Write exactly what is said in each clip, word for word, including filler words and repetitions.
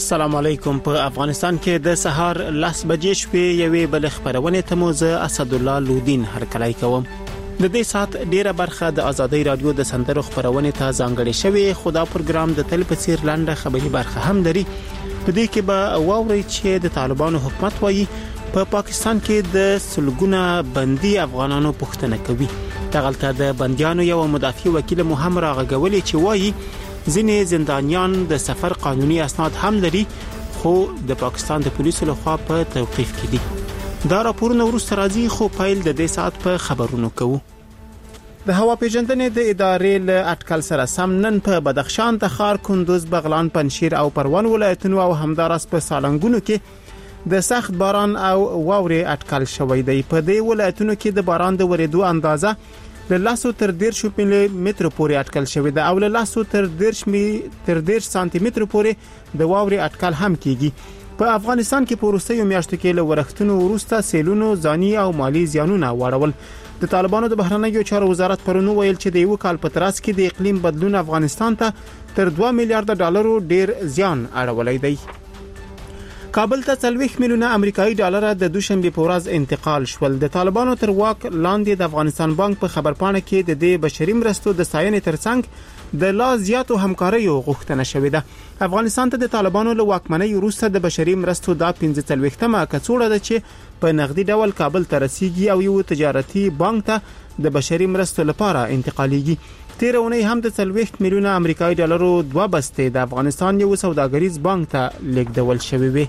السلام علیکم. په افغانستان کې د سهار لس بجې شپې یوې بل خبرونه ته مو زه اسد الله لودین هرکلی کوم. د دې سات ډیره برخه د ازادۍ رادیو د سندرو خبرونه ته ځانګړې شوی. خدا پروګرام د تل په څیر لنډه خبري برخه هم لري. په دې کې به واوري چې د طالبانو حکومت وایي په پا پاکستان کې د سلګونه بندي افغانانو پوښتنه کوي. دغلته د بنديانو یو مدافع وکیل محمد راغولي چې وایي ځینې زندانیان د سفر قانوني اسناد هم لري خو د پاکستان د پولیسو لخوا په توقيف کې دي. دا راپورونه ورسره راځي خو پایل د دې سات په خبرونو کوو. د هوا پیژندنې د ادارې له اټکل سره سم نن په بدخشان، تخار، کندوز، بغلان، پنشیر او پروان ولایتونو او همدارس په سالنګونو کې د سخت باران او واورې اټکل شوی دی. په دې ولایتونو کې د باران د ورېدو اندازه له لاسو تر ډیر شو ملي متر پورې اټکل شوی دی او له لاسو تر ډیر شمي تر ډیر سانتي متر پورې د واورې اټکل هم کیږي. په افغانستان کې په روسي میاشتو کې له ورښتونو وروسته سیلونو ځاني او مالی زیانونه واړول. د طالبانو د بهرنیو چارو وزارت پرونو ویل چې د یو کال په تراس کې د اقلیم بدلون افغانستان ته تر دوه میلیارډ ډالرو ډیر زیان اړولای دی. کابل ته څلوېښت میلیونه امریکایي ډالر د دوشنبه په ورځ انتقال شول. د طالبانو تر واک لاندې د افغانستان بانک په خبرپاڼه کې د دې بشري مرستو د ستاینې ترڅنګ د لا زیاتو همکاریو غوښتنه شوې ده. افغانستان ته د طالبانو له واکمنۍ وروسته د بشري مرستو د پنځه څلوېښتمه کڅوړه ده چې په نغدي ډول کابل ته رسیږي او یو تجارتي بانک ته د بشري مرستو لپاره انتقالېږي. تیر اونۍ هم د څلوېښت میلیونه امریکایي ډالرو دوه بستې د افغانستان یو سوداګریز بانک ته لیږدول شوې وي.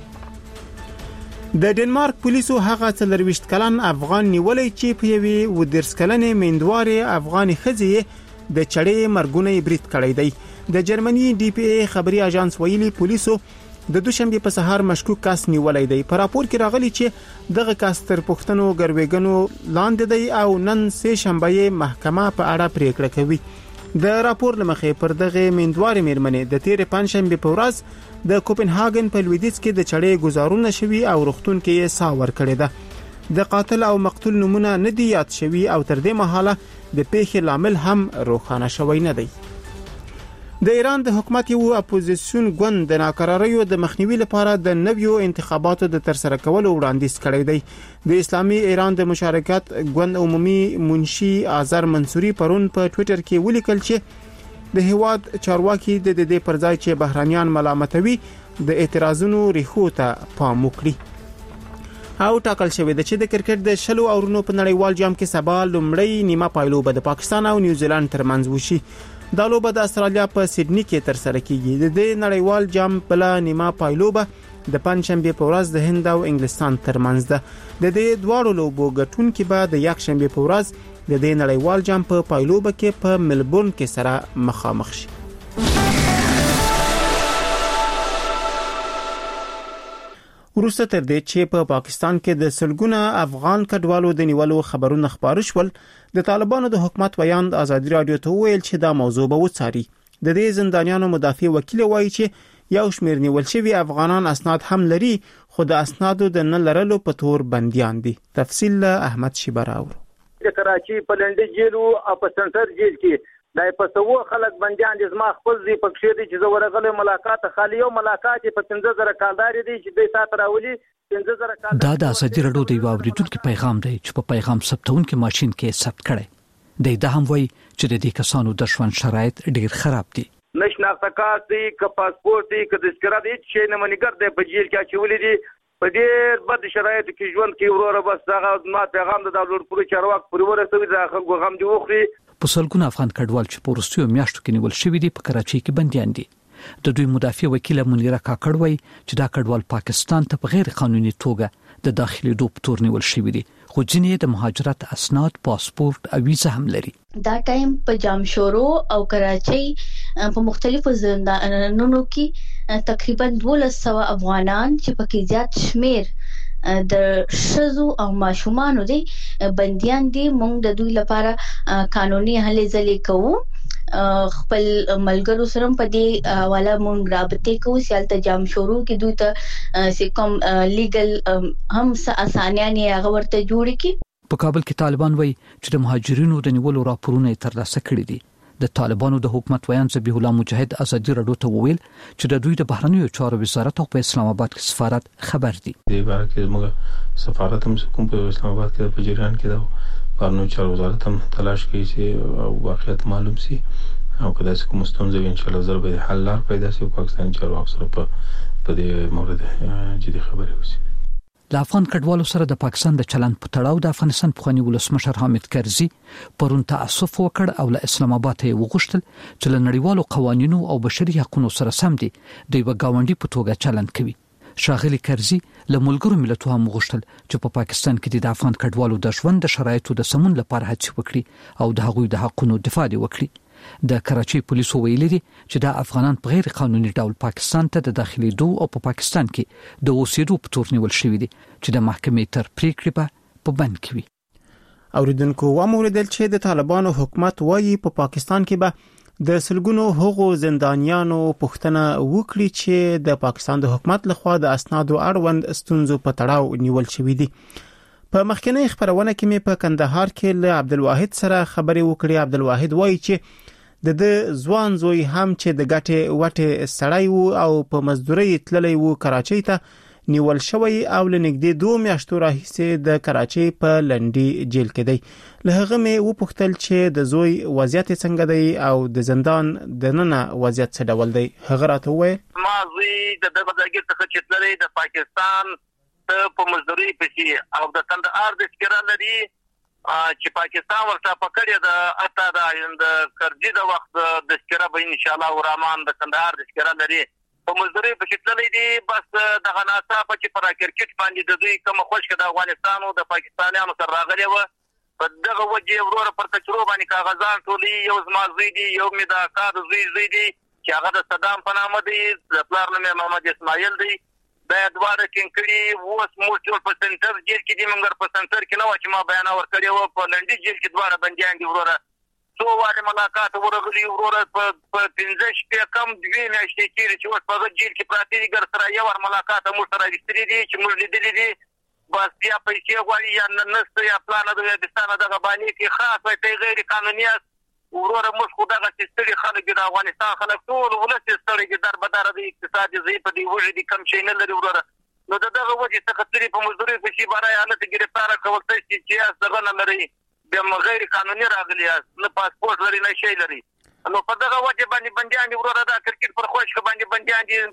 د ډنمارک پولیسو هغه څلرويشت کلن افغان نیولې چې په یوې ودرس کلنې میندوارې افغاني ښځې د چړې مرګونې برید کړی دی. د جرمني ډي پی ای خبري اژانس ویلي پولیسو د دوشنبه په سهار مشکوک کس نیولې دی. په راپور کې راغلي چې دغه کس تر پښتنو ګروېګنو لاندې دی او نن سه شنبه محکمه په اړه پریکړه کوي. د راپور لمخې پر دغه میندوارې میرمنې د تیر پنځشنبه په ورځ د کوپنهاګن په لویدیځ کې د چړې گزارونه شوي او روغتون کې یې ساور کړی ده. د قاتل او مقتول نمونه نه دی یاد شوي او تر دې مهاله د پیښې لامل هم روښانه شوی نه دی. د ایران د حکومت یو اپوزیسیون ګوند د ناکراریو د مخنیوي لپاره د نویو انتخاباتو د ترسره کولو وړاندیز کړی دی. د اسلامي ایران د مشارکت ګوند عمومي منشي آذر منصوري پرون په ټوئیټر کې ولیکل چې د هیواد چارواکي د دې پر ځای چې بهرانيان ملامتوي د اعتراضونو ریښو ته پام وکړي. او ټاکل شوی د چې د کرکټ د شلو اورونو په نړیوال جام کې سبا لومړی نیمه پایلوبه د پاکستان او نیوزیلند ترمنځ وشي. دا لوبه د استرالیا په سیدنی کې ترسره کیږي. د دې نړیوال جام په نیمه پایلوبه د پنځشنبه په ورځ د هند او انګلستان ترمنځ ده. د دې دواړو لوبو ګټونکي به د یکشنبه په ورځ د دې نړیوال جام په پایلوبه کې په ملبورن کې سره مخامخ شي. وروسته تر دې چې په پا پاکستان کې د سلګونه افغان کډوالو د نیولو خبرونه خبر شول، د طالبانو د حکومت ویاند ازادي رادیو ته ویل چې دا موضوع به وڅاري. د دې زندانیانو مدافع وکیل وایي چې یو شمېر نیول شوی افغانان اسناد هم لري خو د اسنادو د نه لرلو په تور بنديان دي. تفصیل احمد شیبراو. د کراچي په لنډي جیل او په سنټر جیل کې دای په سوو خلک بنديان دي. زما خپل دي په کښې دي چې زه ورغله ملاقات خالي یو ملاقات په پنځه زره کالدار دي چې د سات راولي پنځه زره کالدار. دا د ازادي رادیو د اوریدونکو پیغام دی چې په پیغام ثبتونکو ماشين کې ثبت کړي دی. دا هم وایي چې د دې کسانو د ژوند شرایط ډیر خراب دي. نشناخته کارت دی که پاسپورت دی که تذکره دی چې نه منګر دی په جیل کې اچولې دي. په ډېر بد شرایطو کې ژوند کوي. وروره بس دغه ما پیغام د دولت پورې چارواک پورې ورسوي د خلکو غم دی وخوري. په سلګونه افغان کډوال چې په وروستیو میاشتو کې نیول شوي دي په کراچۍ کې بنديان دي. د دوی مدافع وکیل منیره کاکړ وایي چې دا کډوال پاکستان ته په غیر قانوني توګه د داخلي دوپ تور نیول شوي دي خو ځینې د مهاجرت اسناد، پاسپورت او ویزه هم لري. دا ټایم په جامشورو او کراچۍ په مختلفو زندانونو کې تقریبا دولس سوه افغانان چې پکې زیات شمیر د شذو او ماشومانو دي بنديان دي. موږ د دوی لپاره قانوني هلې ځلې کوو. خپل ملګرو سره په دې حواله مونږ رابطه کوو چې تل جام شروع کې دوی ته سیکم لیګل هم اسانیانه هغه ورته جوړ کی. په کابل کې طالبان وایي چې د مهاجرینو د نیولو راپورونه ترلاسه کړي دي. د طالبانو د حکومت ویان ذبیح الله مجاهد ازادي رادیو ته وویل چې د دوی د بهرنیو چارو وزارت او په اسلام آباد کې سفارت خبر دي. د بهر کې موږ سفارت هم کوم په اسلام آباد کې په جریان کې دا بهرنیو چارو وزارت هم تلاش کوي چې واقعیت معلوم شي او کله چې کوم ستونزې ان شاء الله زر به حل لار پیدا شي. پاکستان چارو اکثر په په دې مورد جدي خبرې وشي. د افغان کډوالو سره د پاکستان د چلند په تړاو د افغانستان پخوانی ولسمشر حامد کرزي پرون تاسف وکړ او له اسلام آباد ته وغوښتل چې له نړیوالو قوانینو او بشري حقوقو سره سم دي د یو گاونډي په توګه چلند کوي. شاغلي کرزي له ملګرو ملتونو هم وغوښتل چې په پاکستان کې د افغان کډوالو د ژوند د شرایطو د سمون لپاره هڅه وکړي او د هغوی د حقوقو دفاع وکړي. د کراچۍ پولیسو ویلي دي چې د افغانان په غیر قانوني ډول پاکستان ته د داخلي دو او په پا پاکستان کې د اوسېدو په تور نیول شوی دي چې د محکمې تر پریکړې په په بند کې وي. اوریدونکو وموریدل چې د طالبانو حکومت وایي په پا پاکستان کې به د سلګونو هغو زندانیانو پښتنه وکړي چې د پاکستان د حکومت لخوا د اسنادو اړوند ستونزو په تړاو نیول شوی دي. په مخکنی خبرونه کې مې په کندهار کې له عبدالواحد سره خبرې وکړې. عبدالواحد وایي چې د د ځوان زوی هم چې د ګټه وټه سړی وو او په مزدوري تللی وو کراچۍ ته نیول شوی او لنګدې دوه میاشتو راهیسې د کراچۍ په لنډي جیل کې دی. له هغه مې وپوښتل چې د زوی وضعیت څنګه دی او د زندان د نن وضعیت څه ډول دی. هغه راته وویل ما زوی د دغه ځای څخه چې تللی د پاکستان ته په مزدوري پسې او د کندهار د سکرا لري چې پاکستان ورته پکړی د اته د کرزي د وخت د سکرا به ان شاء الله الرحمن د کندهار د سکرا لري په مزدوري پسې تللی دي. بس دغه ناڅاپه چې پر کرکټ باندې د دوی کوم خوشک د افغانستان او د پاکستانیانو سره راغلی و په دغه وجه ورور پر کچرو باندې کاغذان ټولي یو زما زوی دی یو مې د کار زوی زوی دی چې هغه د صدام په نامه دی د پلار نوم محمد اسماعیل دی. دا دواره کینکړي ووس موټر په سنټر جیل کې دی منګر په سنټر کې نو چې ما بیان ورکړی و په لنډي جیل کې دواره بنديان دي وروره څو واره ملاقات ورغلي وروره په پنځه شپې کم دوی میاشتې کېږي چې اوس په جیل کې پراته دي ګر سره یو ور ملاقات مو سره راځي دي چې موږ لیدلې دي بس بیا پیسې غواړي یا ننسته یا پلان د وزستان دغه باندې کې خاص وي غیر قانوني وروره موږ خو دغه ستړي خلک د افغانستان خلک ټول ولس ستړي در بدر د اقتصادي زی په دی وجه دي کم شي نه لري وروره نو دغه وجه څخه تری په مزدوري په شي بارای حالت گرفتار کول ته چې دغه نه لري د غیر قانوني راغلي نه پاسپورت لري نه شي لري نو په دغه وجه باندې بنديان وروره د کرکټ پر خوښ باندې بنديان دي.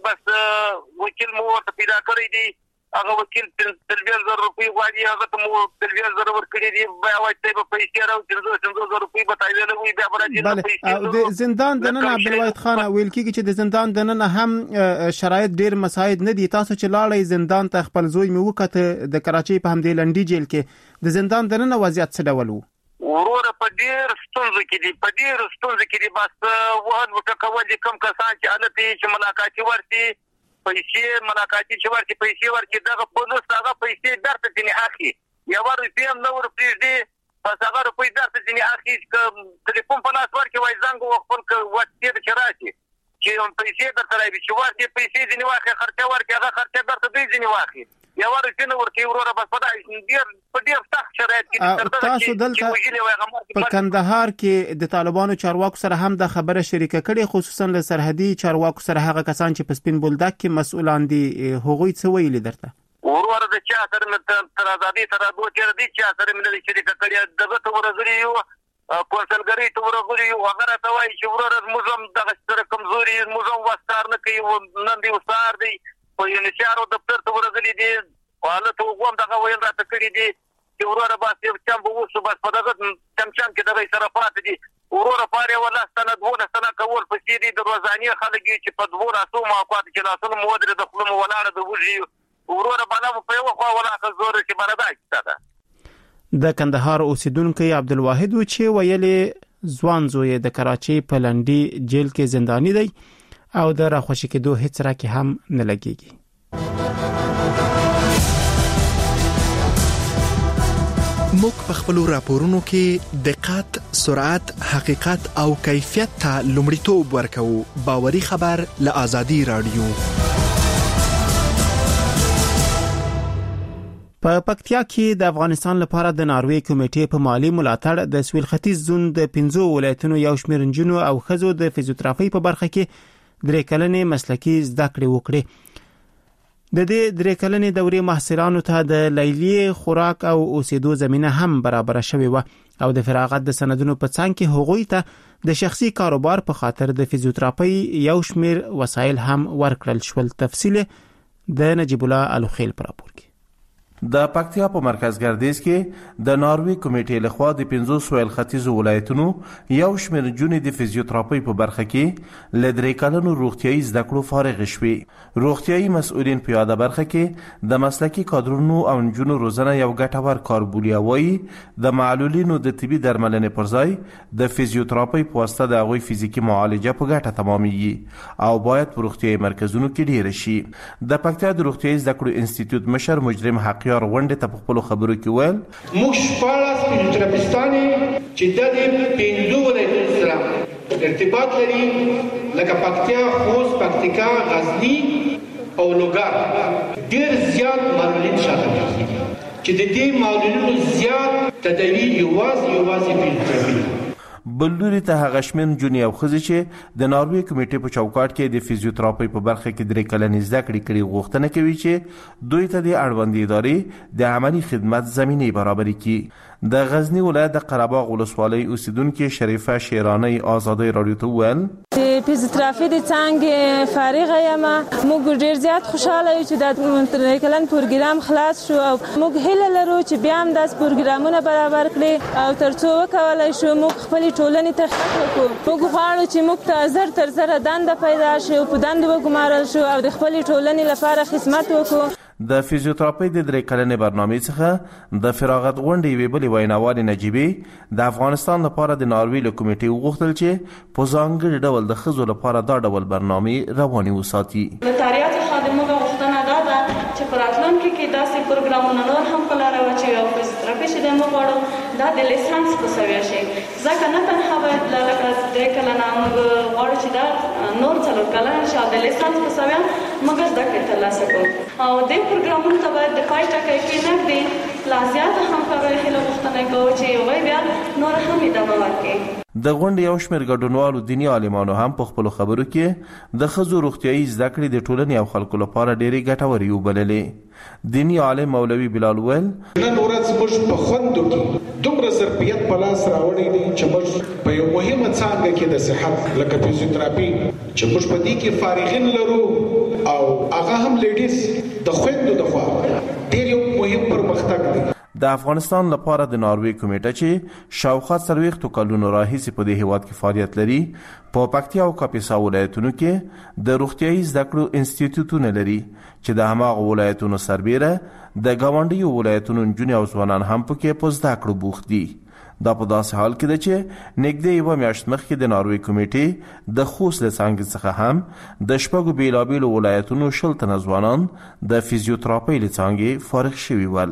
بس وکیل مو ورته پیدا کړی دی هغه وکیل تلویزیون زر روپۍ غواړي هغه ته مو تلویزیون زر ورکړي دي بیا وایي په پیسې راو چې زر روپۍ بتایله وي بیا راځي. او د زندان د نن عبدالواحد خان ویل کیږي چې د زندان د نن هم شرایط ډیر مساعد نه دي. تاسو چې لاړې زندان ته خپل زوی مې وکړه د کراچۍ په همدې لنډي جیل کې د زندان د نن وضعیت څه ډول وو؟ وروره په ډیر ستونزو کې دي په ډیر ستونزو کې دي. بس وهن وټکول دي کم کسان چې حالت چې ملاقاتي ورتي پیسې ملاقاتي چې ورکې پیسې ورکې دغه پولیس هغه پیسې درته ځینې اخلي یو روپۍ هم نه ورپرېږدي بس هغه روپۍ درته ځینې اخلي که تلیفون په لاس ورکې وایي زنګ وخپل که وټې چې راشي چې پیسې درته راوي چې ورکې پیسې ځینې واخلي خرچه ورکې هغه خرچه درته دوی ځینې واخلي یو روپۍ نه ورکوي وروره بس په ډېر په ډېر سخت شرایط کې تاسو دلته په کندهار کې د طالبانو چارواکو سره هم د خبره شریکه کړې خصوصا له سرحدي چارواکو سره هغه کسان چې په سپین بولدک کې مسؤلان دي هغوی څه ویلي درته؟ وروره د چا سره مې تر ازادي تر دوه چیرې دي چا سره مې شریکه کړې دغه ته ورغلي یو کونسلګری ته ورغلي یو هغه راته وایي چې وروره موږ هم دغه سره کمزوري موږ هم وستار نه کوي نن دی وستار دی په یونیسیارو دفتر ته ورغلي دي حالت وګوم دغه ویل راته کړی دي چې وروره بس یو چم به وسو بس په دغه چم چم کې دغه سره پاتې دي وروره پاره ولا ستنه دوه ستنه کول پسې دي د روزاني خلک چې په دوه راسو موقعات کې لاسونه مودره د خپل ولاړه د وږي وروره باندې په یو خو ولا خزور چې باندې ده. د کندهار اوسیدونکو عبدالواحد و چې ویلې ځوان زوی د کراچۍ په لنډي جیل کې زندانی دی او د راخوشي کېدو هیڅ راکې هم نه لګيږي. موږ په خپل راپورونو کې دقت، سرعت، حقیقت او کیفیت ته لومړیتوب ورکوو. باوري خبر له آزادي رادیو. په پکتیا کې د افغانستان لپاره د ناروې کمیټې په مالی ملاتړ د سویل ختیځ زون د پنځو ولایتونو یو شمېر نجونو او ښځو د فزیوتراپي په برخه کې درې کلنې مسلکي زده کړې وکړې. د دې درې کلنې دورې محصلانو ته د لیلیې خوراک او اوسېدو زمينه هم برابر شوې و او د فراغت د سندونو په څنګ کې هغوی ته د شخصي کاروبار په خاطر د فزیوتراپي یو شمېر وسایل هم ورکړل شول. تفصیل د نجیب الله الوخیل پر راپور کې. د پکتیا په مرکز ګردیز کې د ناروې کمیټې لخوا د پنځو سویل ختیځو ولایتونو یو شمېر نجونې د فزیوتراپي په برخه کې له درې کلنو روغتیایي زده کړو فارغ شوې. روغتیایي مسؤلین په یاده برخه کې د مسلکي کادرونو او نجونو روزنه یو ګټور کار بولي. وایي د معلولینو د طبي درملنې پر ځای د فزیوتراپي په واسطه د هغوی فزیکي معالجه په ګټه تمامېږي او باید په روغتیایي مرکزونو کې ډیره شي. د پکتیا د روغتیایي زده کړو انسټیټیوټ مشر مجرم حق یار غونډه ته په خپل خبرو کې ویل موږ شپاړس فزیوتراپیستانې چې د پنځو ولایتونو سره ارتباط لري لکه پکتیا، خوست، پکتیکا، غزنی او لوګر ډېر زیات معلولین شامل دي چې د دې معلولینو زیات تداوی یوازې یوازې فزیوتراپي. بلوري ته هغه شمېر نجونې او ښځې چې د ناروې کمیټې په چوکاټ کې د فزیوتراپي په برخه کې درې کلنې زده کړې کړي غوښتنه کوي چې دوی ته د اړوندې ادارې د عملي خدمت زمینې برابرې کړي. د غزنی ولایت د قرهباغ ولسوالۍ اوسیدونکې شریفه شیرانی آزادۍ رادیو ته وویل د فزیوتراپي د څانګې فارغه یم. موږ ډېر زیات خوشاله یو چې د درې کلن پروګرام خلاص شو او موږ هیله لرو چې بیا هم داس پروګرامونه برابر کړي او ترڅو وکولای شو موږ خپل ټولنې ته خدمت وکړو. موږ غواړو چې موږ ته زر تر زر دنده پیدا شي او په دنده وګمارل شو او د خپل ټولنې لپاره خدمت وکړو. د فزیوتراپي د درې کلنې برنامې څخه د فراغت غونډې یوې بلې ویناوالې نجیبې د افغانستان لپاره د ناروې له کمیټې وغوښتل چې په ځانګړي ډول د ښځو لپاره دا ډول برنامې روانې وساتي. نوتاریات خادمانو غوښتنه دا ده چې په راتلونکي کې داسې پروګرامونه نور هم په لاره واچوي او فزیوتراپي چې موږ غواړو دا د لیسانس په سویه شي. ځکه نه تنها باید لکه درې کلنه موږ غواړو چې دا نور څلور کلنه شي او د لیسانس په سویه موږ زده کړې ترلاسه کړو او د پروګرامونو ته باید د پای ټکی کې نږدې لا زیاته همکارۍ هیله غوښتنه کوو چې هغوی بیا نور هم ادامه ورکړي. د غونډې یو شمېر ګډونوالو دیني عالمانو هم په خپلو خبرو کې د ښځو روغتیایي زده کړې د ټولنې او خلکو لپاره ډېرې ګټورې وبللې. دیني عالم مولوي بلال ویل نن ورځ موږ په خوندو کې دومره ظرفیت په لاس راوړی دی چې موږ په یو مهمه څانګه کې د صحت لکه فزیوتراپي چې موږ په دې کې فارغین لرو او هغه هم لیډیز د خوندو د خوا ډېر یو مهم پرمختګ دی. د افغانستان لپاره د ناروې کمیټه چې شاوخوا څلوېښتو کلونو راهیسې په دې هیواد کې فعالیت لري په پکتیا او کاپیسا ولایتونو کې د روغتیایي زده کړو انسټیټیوټونه لري چې د هماغو ولایتونو سربیره د ګاونډیو ولایتونو نجونې او ځوانان هم پکې په زده کړو بوخت دي. دا په داسې حال کې ده چې نږدې یوه میاشت مخکې د ناروې کمیټې د خوست له څانګې څخه هم د شپږو بېلابېلو ولایتونو شل تنه ځوانان د فزیوتراپۍ له څانګې فارغ شوي ول.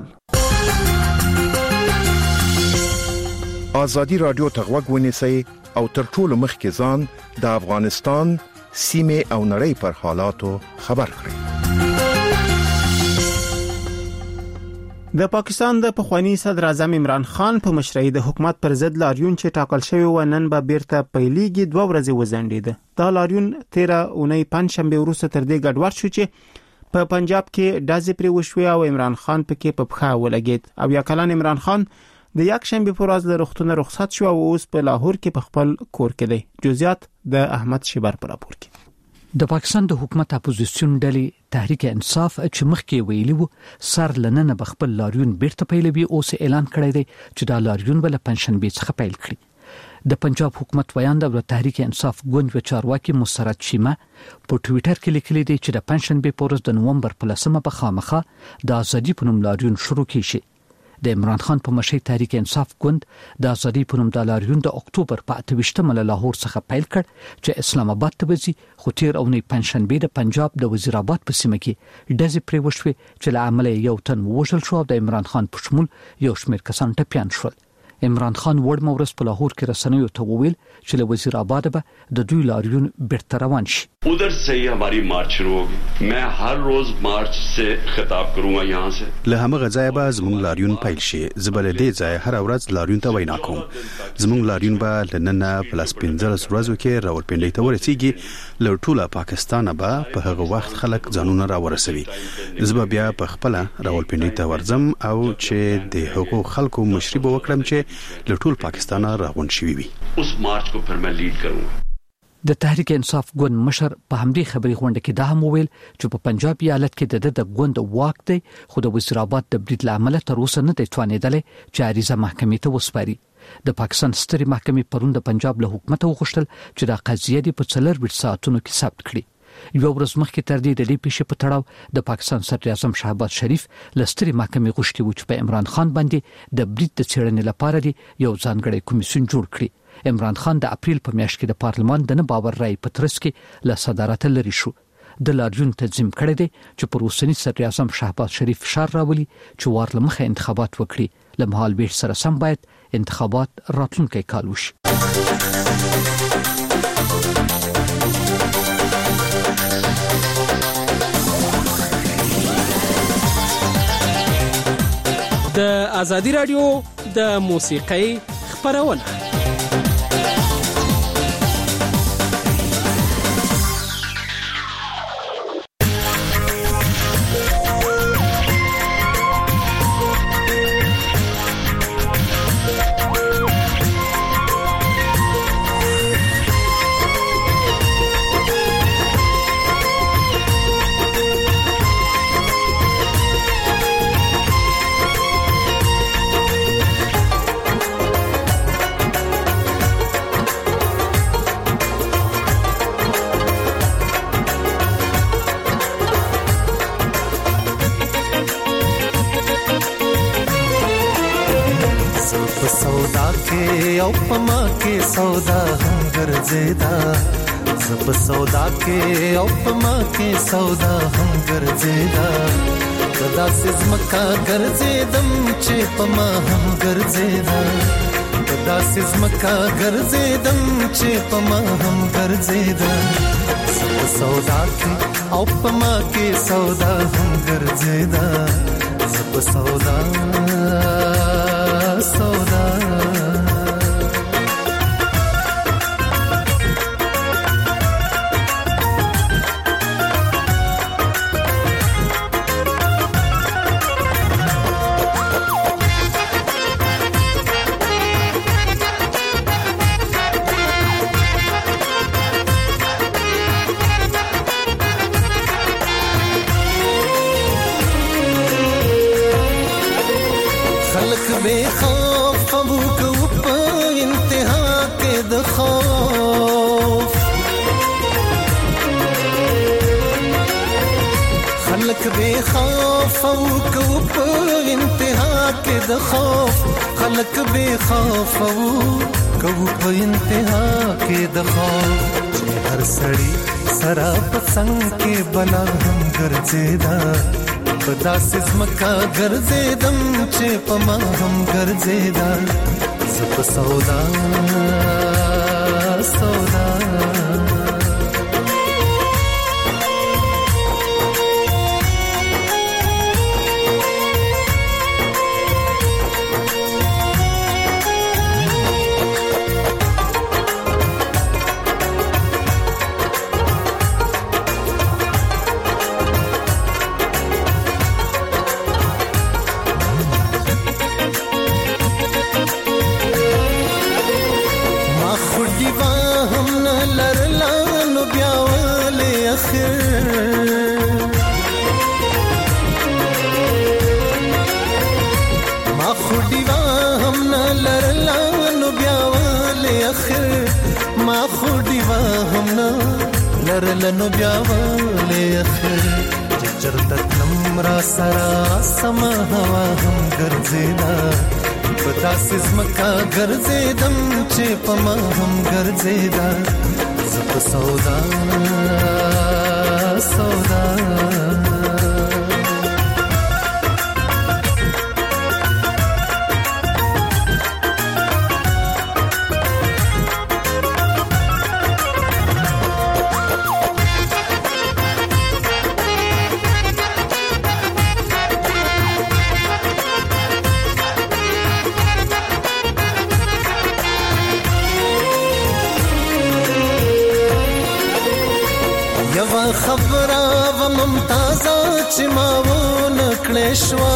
آزادی رادیو ته غوږ ونیسئ او تر ټولو مخکې ځان د افغانستان سیمې او نړۍ پر حالاتو خبر کړئ. د پاکستان د پخوانی صدر اعظم عمران خان په مشرۍ د حکومت پر ضد لاریون چې ټاکل شوی و نن به بیرته پیلېږي دوه ورځې وځنډېده. دا لاریون تیره اونۍ پنځشنبه وروسته تر دې ګډوډ شو چې په پنجاب کې ډزې پرې وشوې او عمران خان پکې په پښه ولګېد. او یا کلن عمران خان د یک شنبه پر ورځ له روغتون رخصت شو او اوس په لاهور کې په خپل کور کې دی. جزئیات د احمد شیبر پر راپور کې. د پاکستان د حکومت اپوزیسیون ډلې تحریک انصاف چې مخکې ویلي وو سر لننه بخپل لاریون بیرته پیلوي اوس اعلان کړی دی چې دا لاریون بل پنځشنبه څخه پیل کړي. د پنجاب حکومت ویاند د تحریک انصاف ګوند و چارواکي مسرت شیمه په ټوئیټر کې لیکلي دی چې د پنځشنبه پر ورځ د نومبر په لسمه په خامخه د ازادي په نوم لاریون شروع کیږي. د عمران خان په مشرۍ تحریک انصاف ګوند د ازادي په نوم د لاریون د اکتوبر په اته ویشتمه له لاهور څخه پیل کړ چې اسلام آباد ته وځي. خو تیر اونۍ پنځشنبه د پنجاب د وزیر آباد په سیمه کې ډزې پرې وشوې چې له عمله یو تن ووژل شو او د عمران خان په شمول یو شمېر کسان ټپیان شول. عمران خان وړ مورس په لاهور کې رسنیو ته وویل چې له وزیر آباد به د دوی لاریون بیرته روان شي. उधर से ही हमारी मार्च शुरू होगी. मैं हर रोज मार्च से खिताब करूंगा यहाँ से. له همغه ځای به زموږ لاریون پیل شي. زبل دې ځای هر ورځ لاریون ته وینا کوم. زموږ لاریون به لننه پلاس پنځلس ورځو کې راولپنډي ته ورسیږي. له ټوله پاکستان به په هغه وخت خلک ځانونه را ورسوي. زبا بیا په خپل راولپنډي ته ورځم او چې د هغو خلکو مشري به وکړم چې له ټول پاکستان راغون شوي وي. उस मार्च को फिर मैं लीड करूंगा. د تحریک انصاف ګوند مشر په همدې خبري غونډه کې دا هم وویل چې په پنجاب ایالت کې د د ګوند واک دی خو د وزیر آباد د برید لامل تر اوسه نه دی توانېدلی چې عریضه محکمې ته وسپاري. د پاکستان سترې محکمې پرون د پنجاب له حکومت وغوښتل چې دا قضیه دی په څلور ساعتونو کې ثبت کړي. یو ورځ مخکې تر دې د دې پیښې په تړاو د پاکستان صدر اعظم شهباز شریف له سترې محکمې غوښتي و چې په عمران خان باندې د برید د څېړنې لپاره دی یو ځانګړی کمیسیون جوړ کړي. عمران خان د اپریل په میاشت کې د پارلمان د نه باور رای په ترڅ کې له صدارت لري شو. د لاریون تنظیم کړی دی چې پر اوسنی صدر اعظم شهباز شریف فشار راولي چې وار لمخه انتخابات وکړي. له مهال ویش سره سم باید انتخابات راتلونکي کال وشي. د ازادي رادیو د موسیقۍ خبرونه. او پما کې سودا هم ګرځیدا زب سودا کې او پما کې سودا هم ګرځیدا کدا سزمکا ګرځیدم چې پما هم ګرځیدا کدا سزمکا ګرځیدم چې پما هم ګرځیدا زب سودا کې او پما کې سودا هم ګرځیدا زب سودا سودا बेखौफ अबू को इंतहा के दखौफ खलक बेखौफ अबू को इंतहा के दखौफ खलक बेखौफ अबू को इंतहा के दखौफ हर सड़ी सरा पसंग के बला हम गरजेदा पदा सिस्मका गरजेदम चे पमा हम गरजेदा जब सौदा सौदा लनो ब्यावाले अखर चरतत नम्रा सरा समा हवा हम गरजेदा पता सिस्मका गरजेदम चे पमा हम गरजेदा जब सौदा सौदा خبره و ممتازه چې ما ونه کړې شوه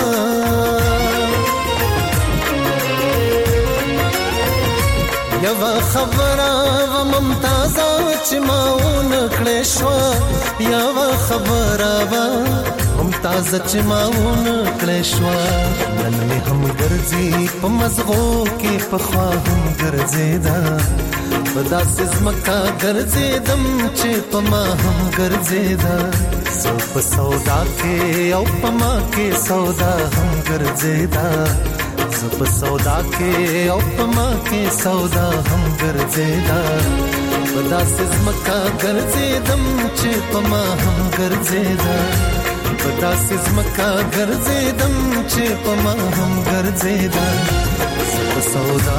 یوه خبره و ممتازه چې ما ونه کړې شوه یوه خبره و ممتازه چې ما ونه کړې شوه نن مې هم ګرځي په مزغو کې پخوا هم ګرځېده په داسې ځمکه ګرځېدم چې په ما هم ګرځېده زه په سودا کې او په ما کې سودا هم ګرځېده زه په سودا کې او په ما کې سودا هم ګرځېده په داسې ځمکه ګرځېدم چې په ما هم ګرځېده په داسې ځمکه ګرځېدم چې په ما هم ګرځېده زه په سودا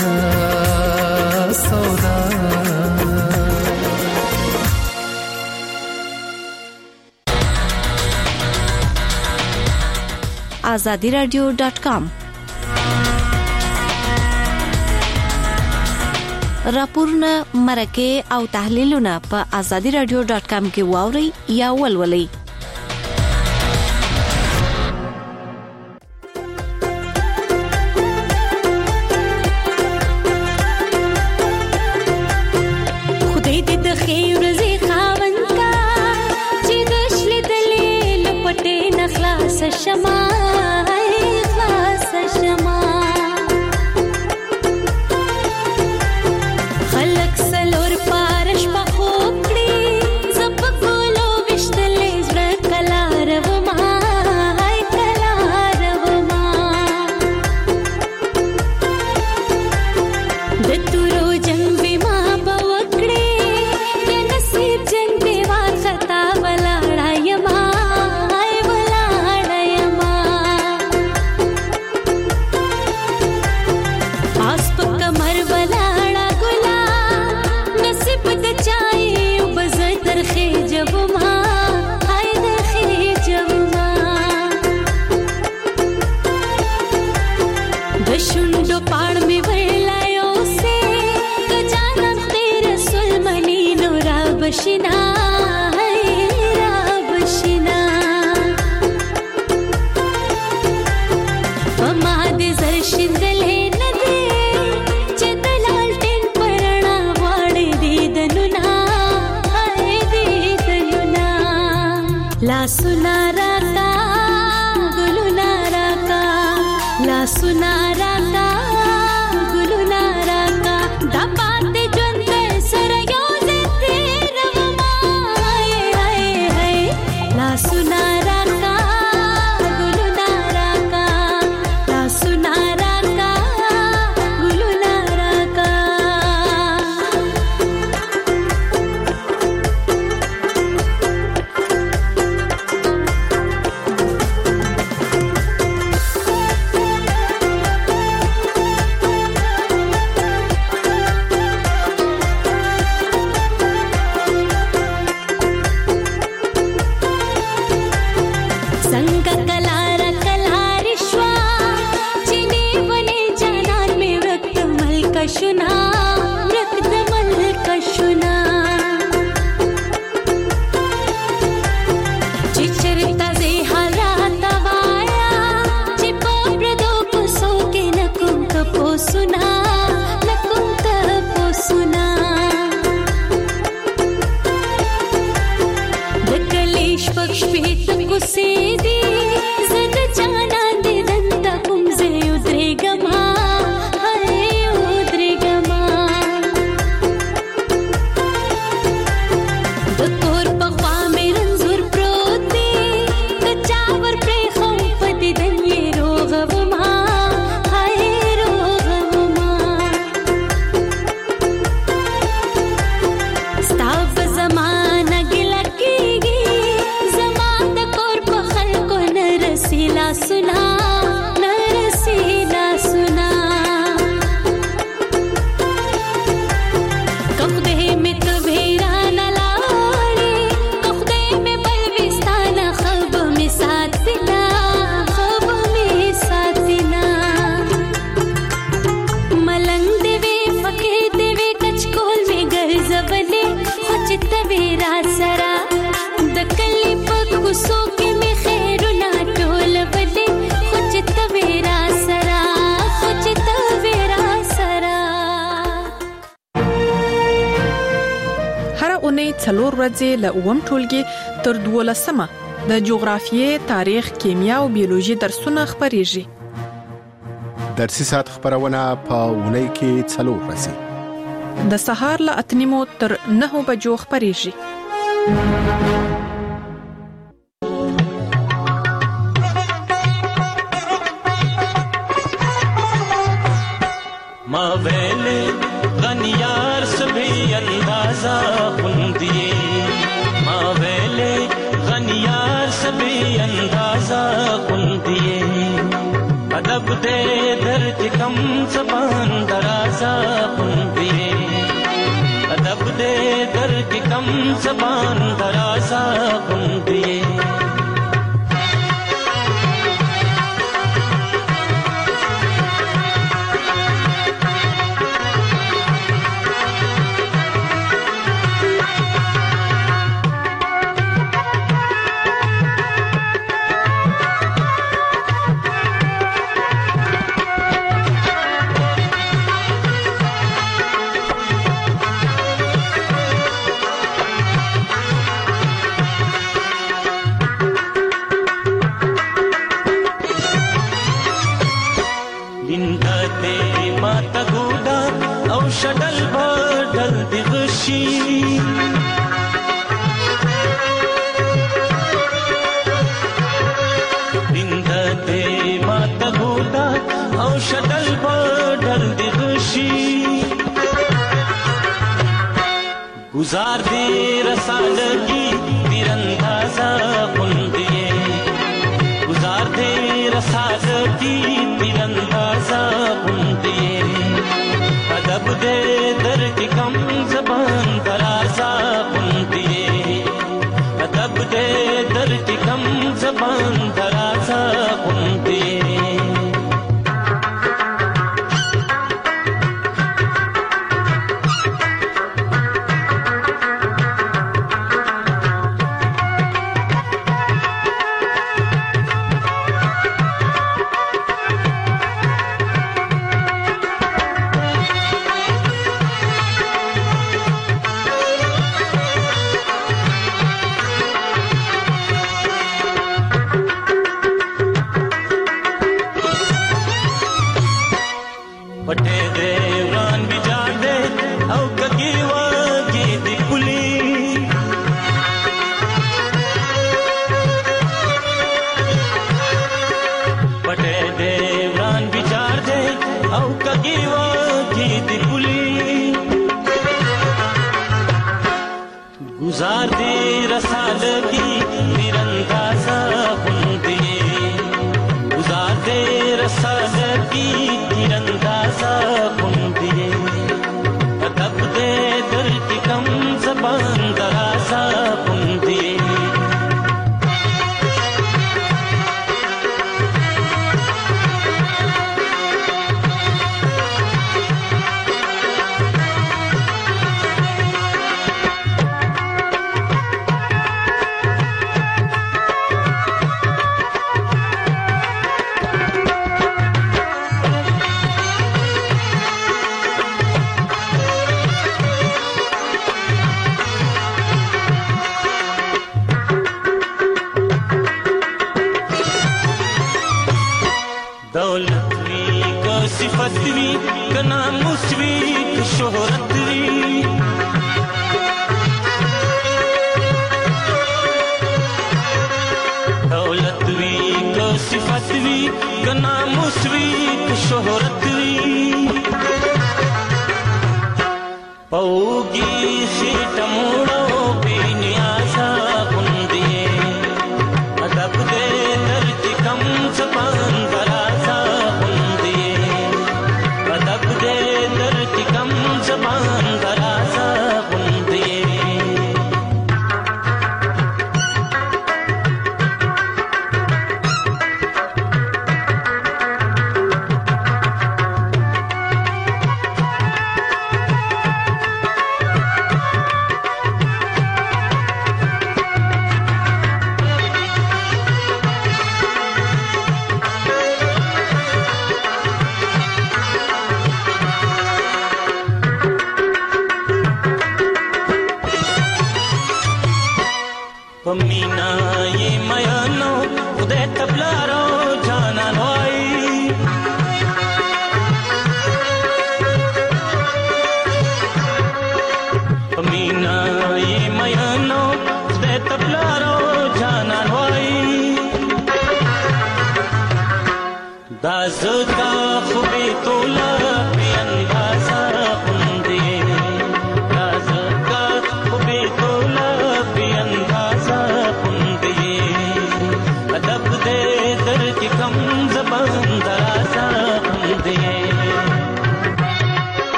سودا آزادی رادیو ډاٹ کام راپورونه مرکه او تحلیلونه په آزادی رادیو ډاٹ کام کې واوري یا ولولئ. Gama, اونۍ څلور ورځې له اووم ټولګي تر دولسمه د جغرافیې، تاریخ، کیمیا او بیولوژي درسونه خبريږي. درسي ساعت خبرونه په اونۍ کې څلور ورځې د سهار له اته نیمو تر نهو بجو خبريږي. ما ویلے غنیار سبھی اندازہ خوندیے، ما ویلے غنیار سبھی اندازہ خوندیے، ادب دے درد کم زبان درازہ خوندیے، ادب دے درد کم زبان درازہ خوندیے. شدل بدل دی غشی دند دے مات گودا او شدل بدل دی غشی، گزار دی رسالگی تیراندازہ خوندیے، گزار دی رسالگی تیراندازہ خوندیے، ادب دے در کی کم زبان درازہ خوندیے، ادب دے در کی کم زبان درازہ خوندیے. پٹے دے وران بجار دے او کگی واگی دی کلی، پٹے دے وران بجار دے او کگی واگی دی کلی، گزار دی رسالگی تیراندازہ خوندیے، گزار دے رسالگی تیراندازہ خوندیے، ادب دے در کی کم زبان درازہ خوندیے. دولت وی که صفت وی که ناموس وی که شهرت وی، دولت وی که صفت وی که ناموس وی که شهرت وی، پوگی خیٹ موڑو بی نیازہ خوندیے، ادب دے در کی کم زبان درازہ خوندیے، ادب دے در کی کم زبان درازہ خوندیے.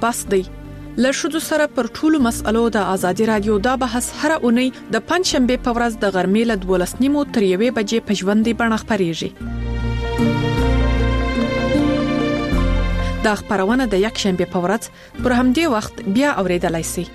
بس دی. له شذو سره پر ټولو مسألو د ازادي رادیو دا بحث هر اونۍ د پنځشنبه په ورځ د غرمې له دولس نیمو تر یوې بجې په ژوندۍ بڼه خپرېږي. دا خبرونه د یک شنبه په ورځ پر همدې وخت بیا اوریدلای شئ.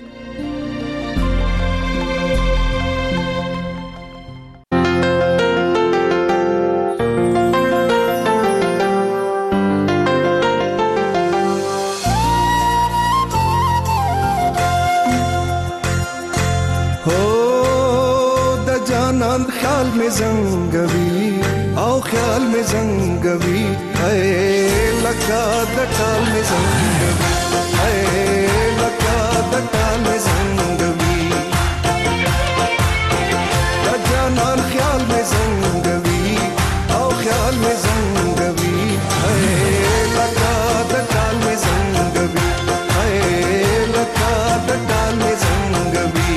خیال میں زنگوی او خیال میں زنگوی اے لگا دٹال میں زنگوی اے لگا دٹال میں زنگوی جانان خیال میں زنگوی او خیال میں زنگوی اے لگا دٹال میں زنگوی اے لگا دٹال میں زنگوی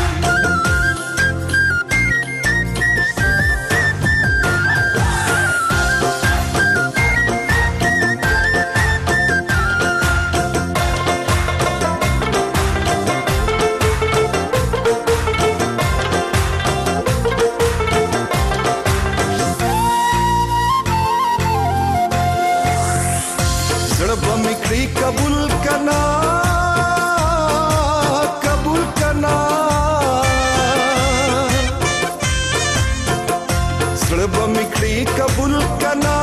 कबूल करना कबूल करना सड़ब मिखड़ी कबूल करना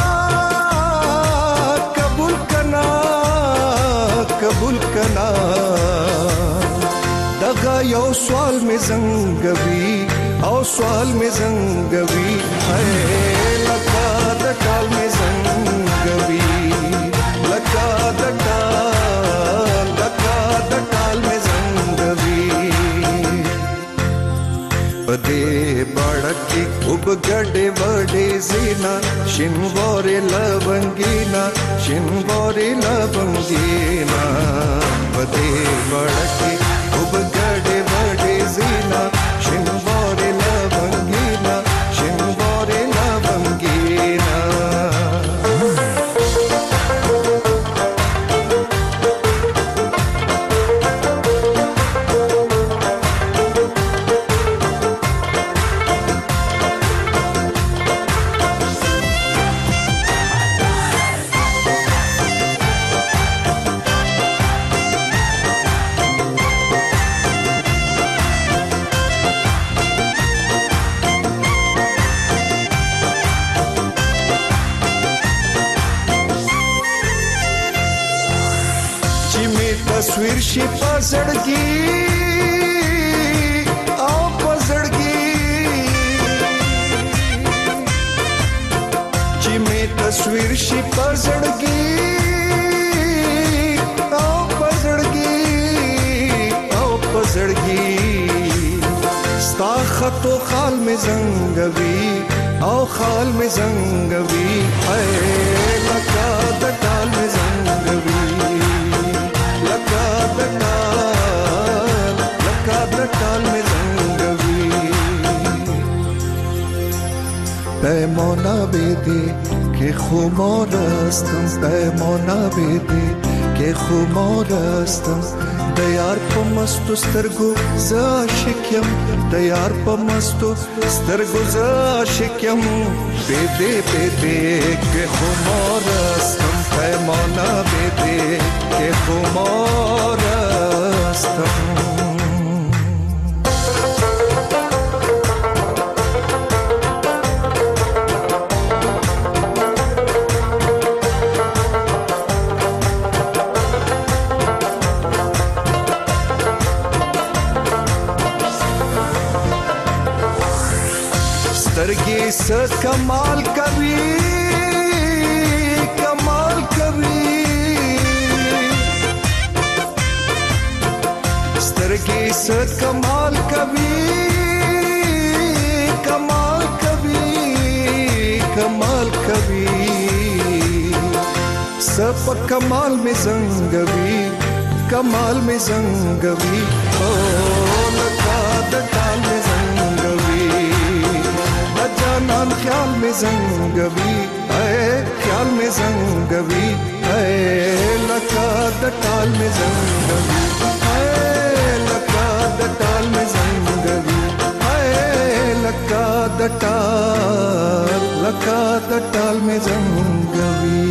कबूल करना कबूल करना दगा यो सवाल में जंगवी और सवाल में जंगवी है लगा दटाल में जंगवी लगा दटाल लगा दटाल में जंगवी पदे बाड़की उब गड़े वड़े जीना शिनवारे लवंगीना शिनवारे लवंगीना पदे बाड़की उब गड़े वड़े जीना शिनवारे लवंगीना शिनवारे लवंगीना तस्वीर शी पसड़गी आओ पसड़गी जी में तस्वीर शी पसड़गी आओ पसड़गी आओ पसड़गी स्ता खतो खाल में जंगवी आओ खाल में जंगवी है लगा दटाल में जंगवी लगा दटाल लगा दटाल में जंगवी पैमाना बेदे के खुमारस्तम पैमाना बेदे के खुमारस्तम दयार पमस्तु स्तरगु जाशिक्यम दयार पमस्तु स्तरगु जाशिक्यम बेदे बेदे के खुमारस्तम पैमाना बेदे के खुमारस्तम स्तरगी स कमाल कभी कमाल कभी स्तरगी स कमाल कभी कमाल कभी कमाल कभी सब कमाल में जंगवी कमाल में जंगवी ओ लगा दटाल में जंगवी जानन ख्याल में जंगवी ऐ ख्याल में जंगवी ऐ लगा दटाल में لکه د ټال مې زنګوي.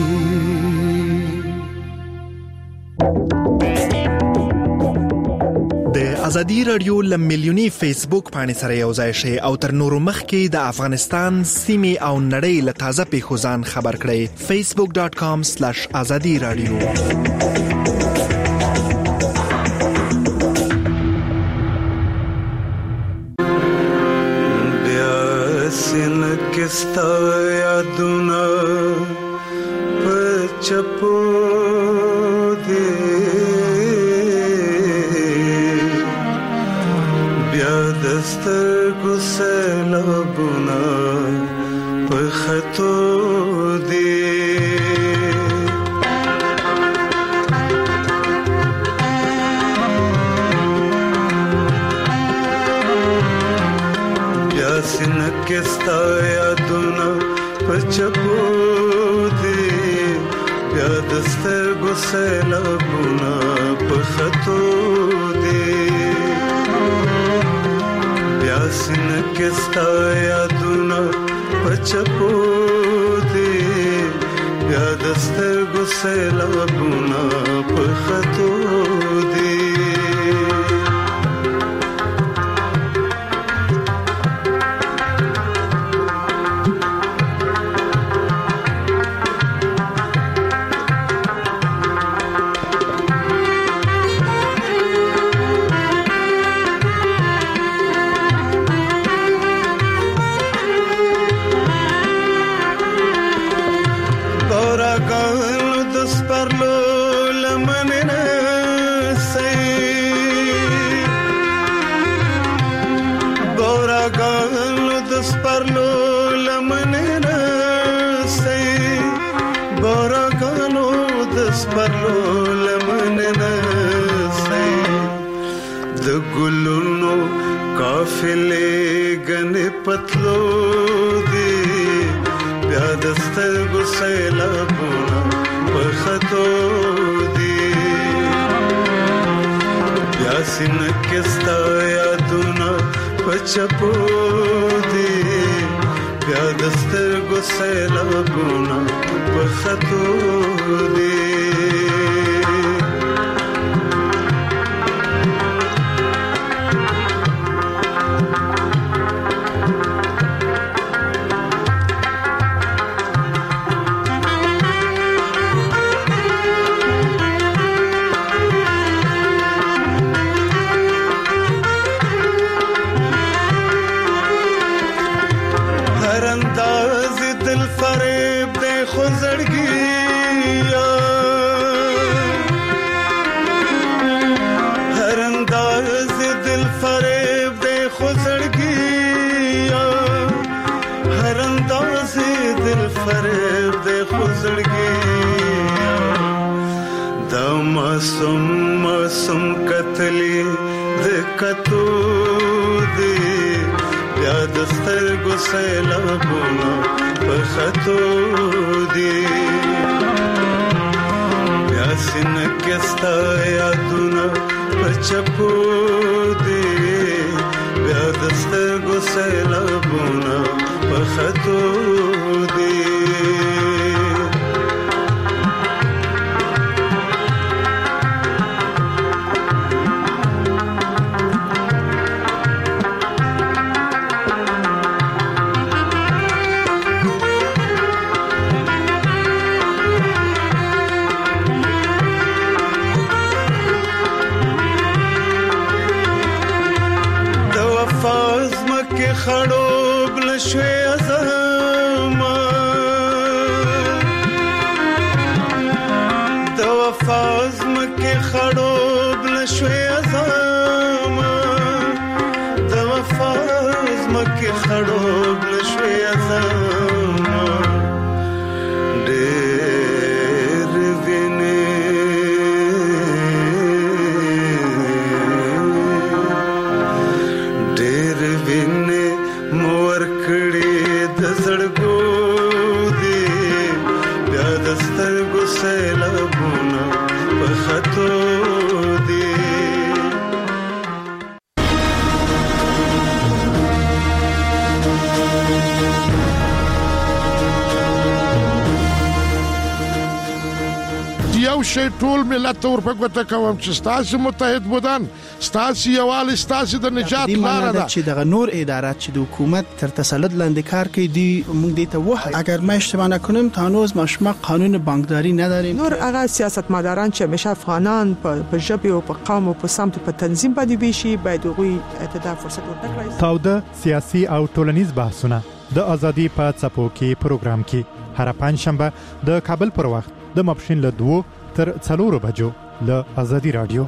د ازادي رادیو ل میلیونی فیسبوک باندې سره یو ځای شي او تر نورو مخکې د افغانستان سیمې او نړۍ له تازه پیښو ځان خبر کړئ. facebook dot com slash azadi radio. किस्ता यादुना पचपो दे ब्यादस्तर गुस्सेला बुना पखतो दे ब्यासिन किस्ता पचपो दे ब्यादस्तर गुस्सेला बुना पखतो दे ब्यासिन किस्ता यादुना पचपो दे ब्यादस्तर गुस्सेला बुना पखतो दे काफिले गने पतलो दे ब्यादस्तर गुस्सेला बुना पखतो दे ब्यासिन किस्ता यादुना पचपो दे ब्यादस्तर गुस्सेला बुना पखतो दे मासूम मासूम कतली दिक्कतो दे ब्यादस्तर गुस्सेला बुना पखतो दे ब्यासिन किस्ता यादुना पचपो दे ब्यादस्तर गुस्सेला बुना पखतो दे خړوب لشوي ازما د وفاز مکه خړوب لشوي ازما د وفاز مکه خړوب لشوي ازما ډېر ویني ډېر ویني مور کړي د زړګو دي بیا د سترګو سیلابونه په خطو دي یو شی ټول ملت ته ورپګوته کوم چې ستاسو متحد بودن ستاسو یووالی ستاسو د نجات لاره ده چې دغه نور ادارات چې د حکومت تر تسلط لاندې کار کوي دی موږ دې ته وه اگر ما اشتباه نکنم تا هنوز ما شما قانون بانکداری نداریم نور هغه سیاستمداران چې همیشه افغانان په ژبه او په قوم او په سمت په تنظیم باندې بيشي باید غوي ته فرصت ورکړي. تاوده سیاسي او ټولنیز بحثونه د ازادي په څپو کې پروګرام کې هر پنځشنبه د کابل پر وخت د ماپښین له دوه تر څلورو بجو له ازادي رادیو.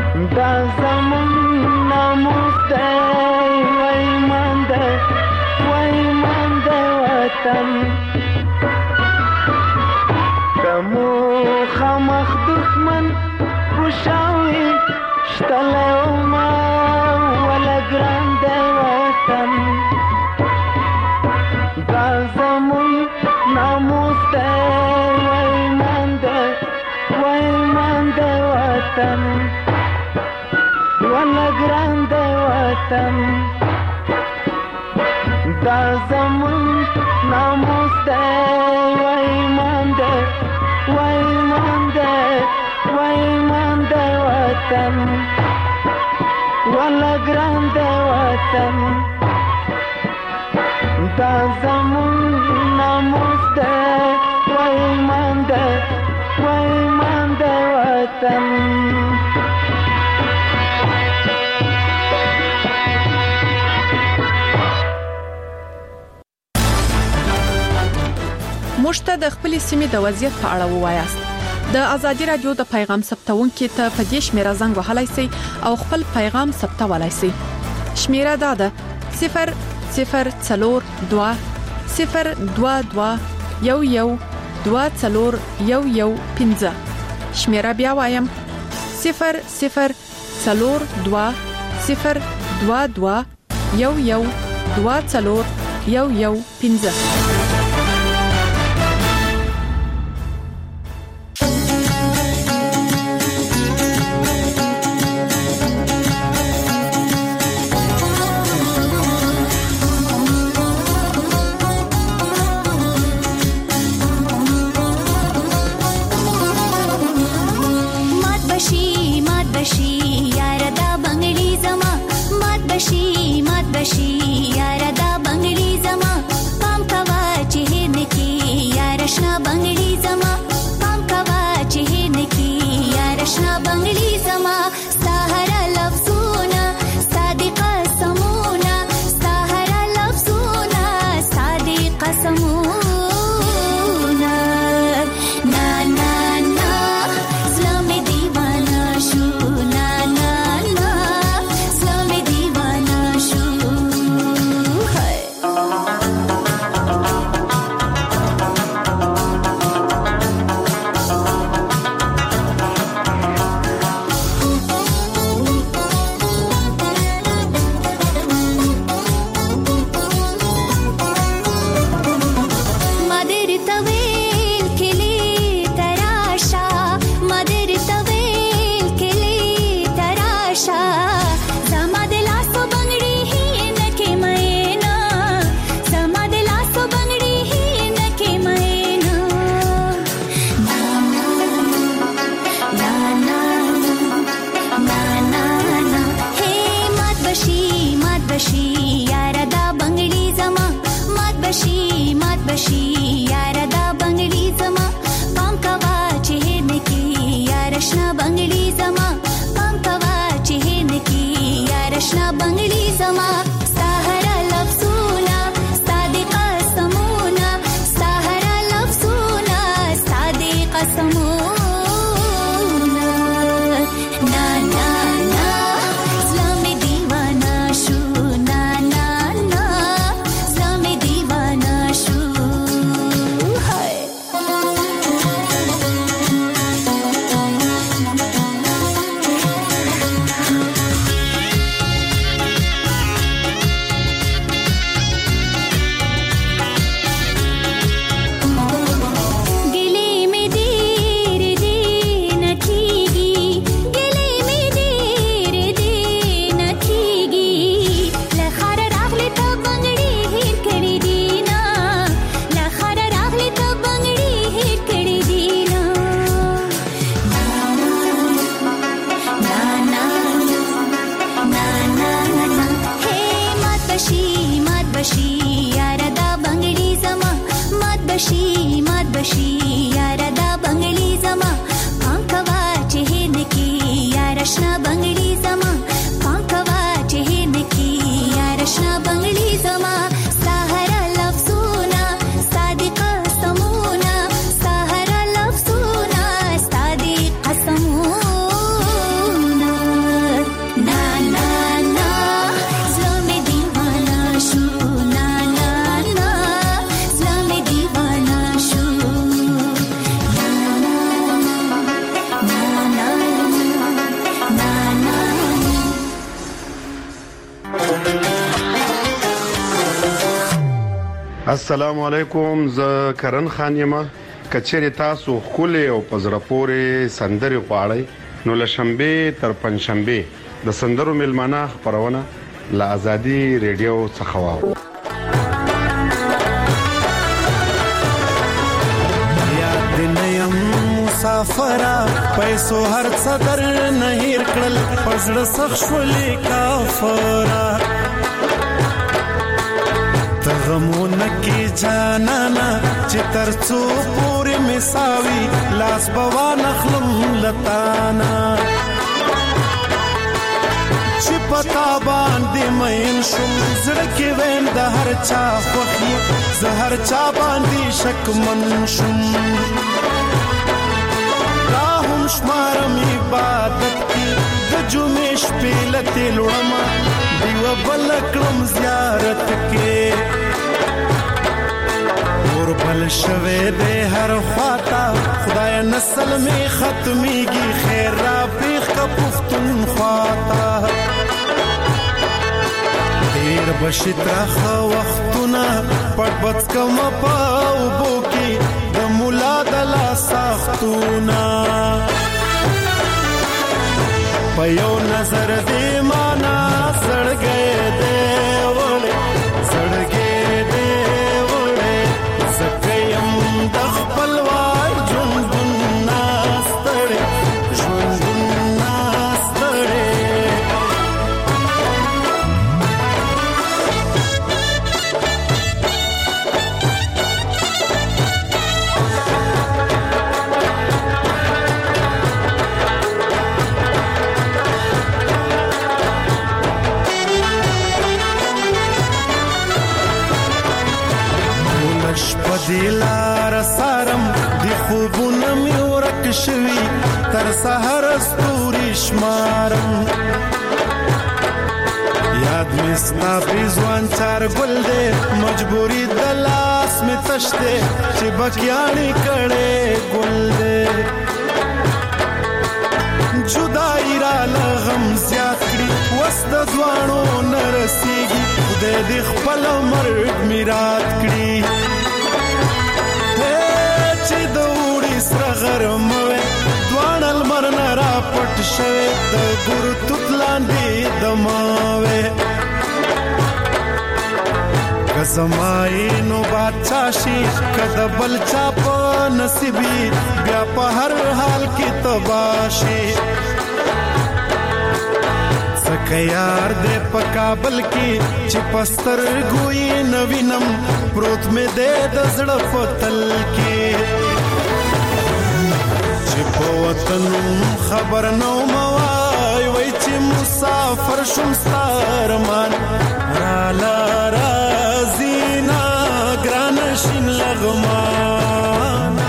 زمون ناموس دی وای مان دی وطن کمو خمخ دښمن خوشاوي شتله ما ولا ګران دی وطن دا زمون ناموس دی وایمان دی وایمان دی وطن ولا ګران دی وطن دا زمون ناموس دی وایمان دی وایمان دی وایمان دی وطن ولا ګران دی وطن دا زمون ناموس دی وایمان دی وایمان دی وطن موږ ته د خپل سیمې د وضعیت په اړه ووایاست. د ازادي رادیو د پیغام ثبتونکو ته په دې شمیره زنګ وهلای شئ او خپل پیغام ثبتولای شئ. شمیره دا ده صفر صفر څلور دوه صفر دوه دوه یو یو دوه څلور یو یو پنځه. شمیره بیا وایم صفر صفر څلور دوه صفر دوه دوه یو یو دوه څلور یو یو پنځه. السلام علیکم، زه کرن خان یم. کچېرې تاسو خولې او پزړه پورې سندرې غواړئ نو له شنبې تر پنځشنبې د سندرو میلمانه خپرونه له ازادي ریډیو څخه واورئ. یاد نه یم مسافره پیسو هر څه در نه هیر کړل پزړه سخت شولې کافره غمونه کې جانانا چې تر څو پورې مساوي لاس بوا نخلم لتانا چې پتا باندې مین شم زړه کې وین د هر چا خوخي زه هر چا باندې شک من شم راهم شمارم عبادت کې د جمعې شپې لته لړما دیو بل کلم زیارت کې اور بل شوه دے هر خواتا خدای نسل میں ختمیگی خیر را پیخ کا پفتون خواتا دیر بشت راخا وقتنا پڑ بچ کم پاو بوکی دمولا دلا ساختونا پیو نظر دے مانا سڑ گئے دے وڑے سڑ گئے دے زکیم د خپل وای ژوندون ناستړې ژوندون ناستړې دلار سارم دی خوبونه می ورک شوی تر سحر استوري شمارم یاد می ستا پیزوان چار گل دے مجبوری دلاس می تشتے چی بکیانی کڑے گل دے جدائی را لغم زیاد کری وست دوانو نرسیگی خودے دی خپل مرگ میراد کری چې د وړي سره غرم وې دوان المر نه را پټ شوې د ګورو توت لاندې دماوې که زمای نو بادشاه شي که د بل چا په نصیبي بیا په هر حال کې تباه شي څکه یار دې په کابل کې چې پستر ګوي نوینم پروت مې دې د زړه په تل کې چې په وطن خبر نو موای وای چې مسافر شم ستارمان را لا رازینا ګرانشین لغمان.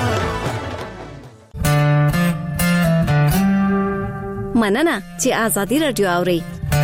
مننه چې آزادي رادیو اوري.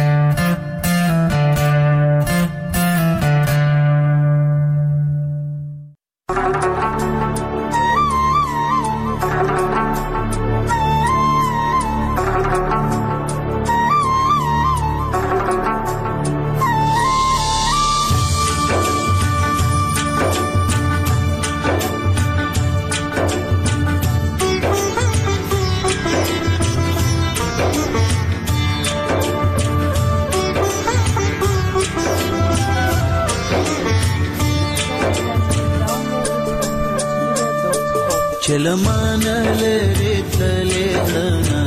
چلمان لري تلې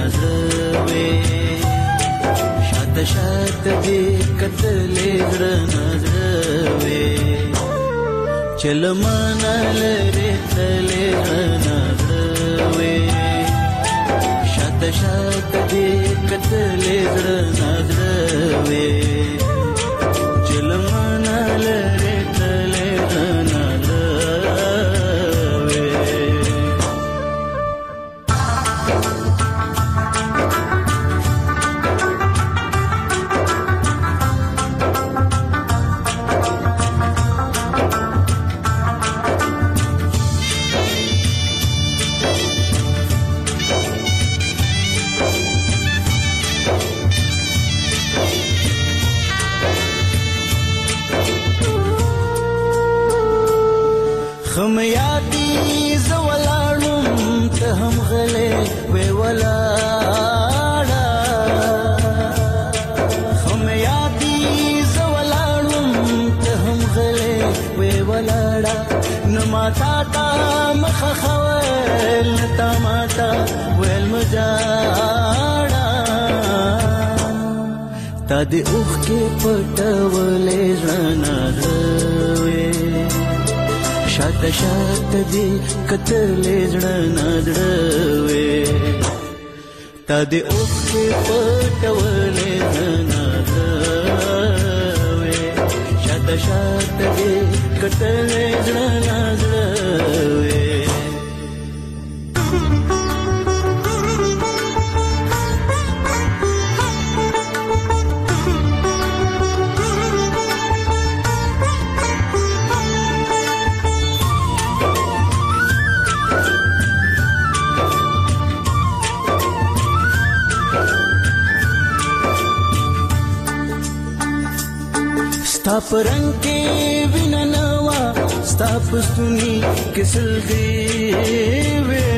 نظروي شات شات دې کتلې نظروي چلمان لري تلې نظروي شات شات دې کتلې نظروي چلمان لري تلې نظروي نماتا تا مخخول تا ماتا ویل مجاڑا تا دی اوخ کی پټولې ځنا دروي شات شات دی کتلې ځنا دروي تا دی اوخ کی پټولې ځنا دروي شات شات دی کتلې ځنا دروي ستا پرنګ کې وینا نوا ستا پستونی کسلګي وې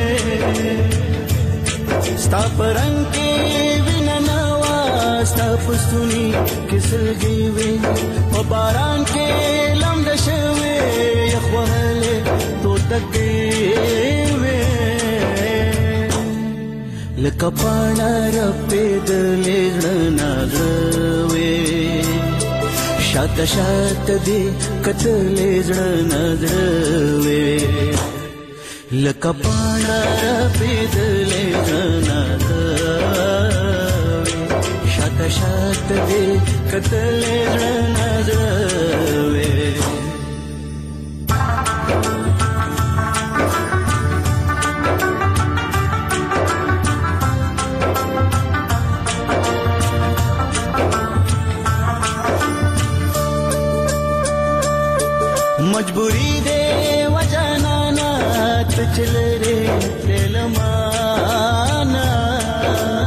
ستا پرنګ کې وینا نوا ستا پستونی کسلګي وې په باران کې لمد شوي یخوهله تو تکي وې لکه پاڼه رپې دلې ځنا زوي شات شات دی کتلې ځنا دروي لکه پاڼه پیدلې ځنا دروي شات شات دی کتلې ځنا دروي मजबूरी दे वजनाना चल रे दिल माना